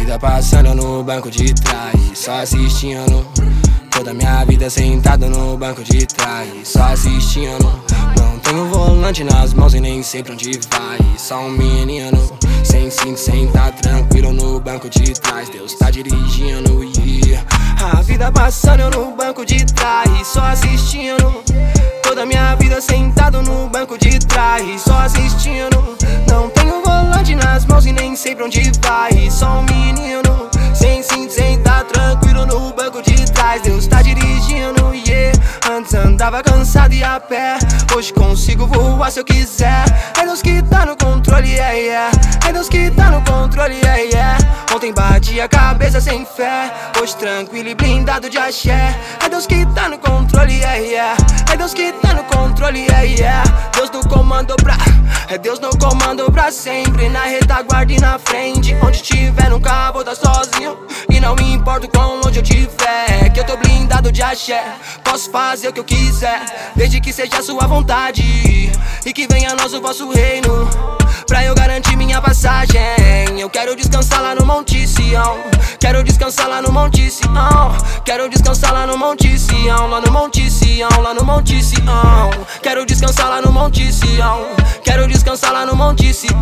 vida passando no banco de trás, só assistindo. Toda minha vida sentado no banco de trás, só assistindo. Não tenho volante nas mãos e nem sei pra onde vai. Só um menino, sem cinto, sentar tranquilo no banco de trás. Deus tá dirigindo, yeah. A vida passando no banco de trás, só assistindo. Toda minha vida sentado no banco de trás, só assistindo. Não tenho volante nas mãos e nem sei pra onde vai. Só um menino, sem cinto, sentar tranquilo no banco de trás. Deus tá dirigindo, yeah. Antes andava cansado e a pé, hoje consigo voar se eu quiser. É Deus que tá no controle, yeah, yeah. É Deus que tá no controle, yeah, yeah. Ontem bati a cabeça sem fé, hoje tranquilo e blindado de axé. É Deus que tá no controle, yeah, yeah. É Deus que tá no controle, yeah, yeah. Deus no comando pra... É Deus no comando pra sempre, na retaguarda e na frente. Onde tiver nunca vou dar sozinho, e não me importa o quão longe eu tiver, que eu tô blindado de axé. Posso fazer o que eu quiser, desde que seja a sua vontade, e que venha a nós o vosso reino, pra eu garantir minha passagem. Eu quero descansar lá no Monte Sião, quero descansar lá no Monte Sião, quero descansar lá no Monte Sião, lá no Monte Sião, lá no Monte Sião. Quero descansar lá no Monte Sião, quero descansar lá no Monte Sião,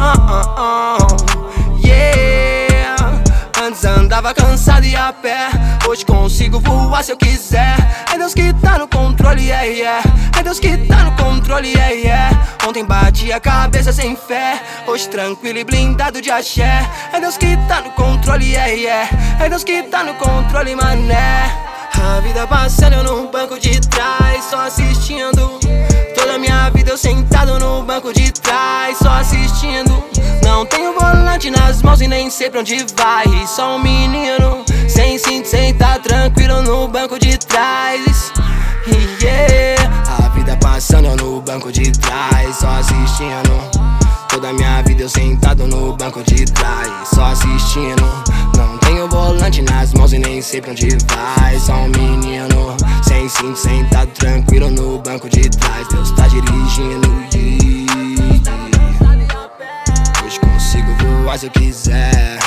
yeah. Antes andava cansado e a pé, hoje consigo voar se eu quiser. É Deus que tá no controle, yeah, yeah. É Deus que tá no controle, yeah, yeah. Ontem bati a cabeça sem fé, hoje tranquilo e blindado de axé. É Deus que tá no controle, yeah, yeah. É Deus que tá no controle, mané. A vida passando no banco de trás, só assistindo. Toda minha vida eu sentado no banco de trás, só assistindo. Não tenho volante nas mãos e nem sei pra onde vai. Só um menino, sem cinto, sentar tranquilo no banco de trás, yeah. A vida passando no banco de trás, só assistindo. Toda minha vida eu sentado no banco de trás, só assistindo. Não tenho volante nas mãos e nem sei pra onde vai. Só um menino, sem cinto, sentado tranquilo no banco de trás. Deus tá dirigindo, yeah. Hoje consigo voar se eu quiser,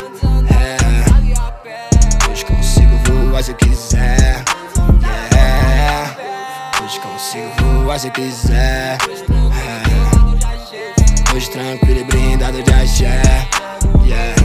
hoje consigo voar se eu quiser, yeah. Hoje consigo voar se eu quiser, hoje tranquilo e blindado de axé, yeah.